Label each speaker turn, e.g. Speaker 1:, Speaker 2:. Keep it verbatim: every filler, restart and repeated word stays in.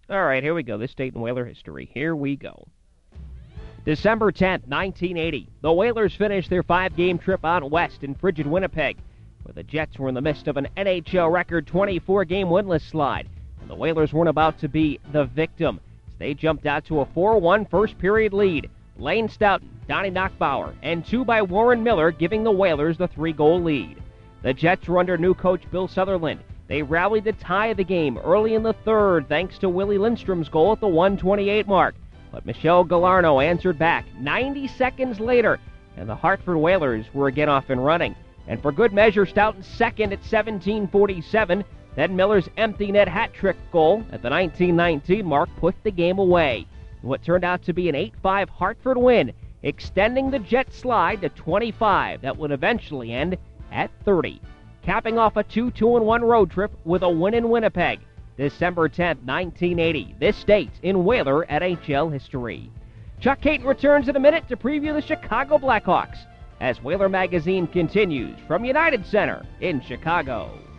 Speaker 1: All right, here we go. This date in Whaler history. Here we go. December tenth, nineteen eighty. The Whalers finished their five-game trip out west in frigid Winnipeg, where the Jets were in the midst of an N H L record twenty-four game winless slide, and the Whalers weren't about to be the victim. They jumped out to a four one first-period lead. Lane Stoughton, Donnie Knockbauer, and two by Warren Miller giving the Whalers the three-goal lead. The Jets were under new coach Bill Sutherland. They rallied to tie the game early in the third thanks to Willie Lindstrom's goal at the one twenty-eight mark. But Michel Gallardo answered back ninety seconds later, and the Hartford Whalers were again off and running. And for good measure, Stoughton's second at seventeen forty-seven, then Miller's empty net hat trick goal at the nineteen nineteen mark put the game away. What turned out to be an eight five Hartford win, extending the Jet slide to twenty-five that would eventually end at thirty. Capping off a two two one road trip with a win in Winnipeg. December tenth, nineteen eighty. This date in Whaler N H L history. Chuck Caton returns in a minute to preview the Chicago Blackhawks as Whaler Magazine continues from United Center in Chicago.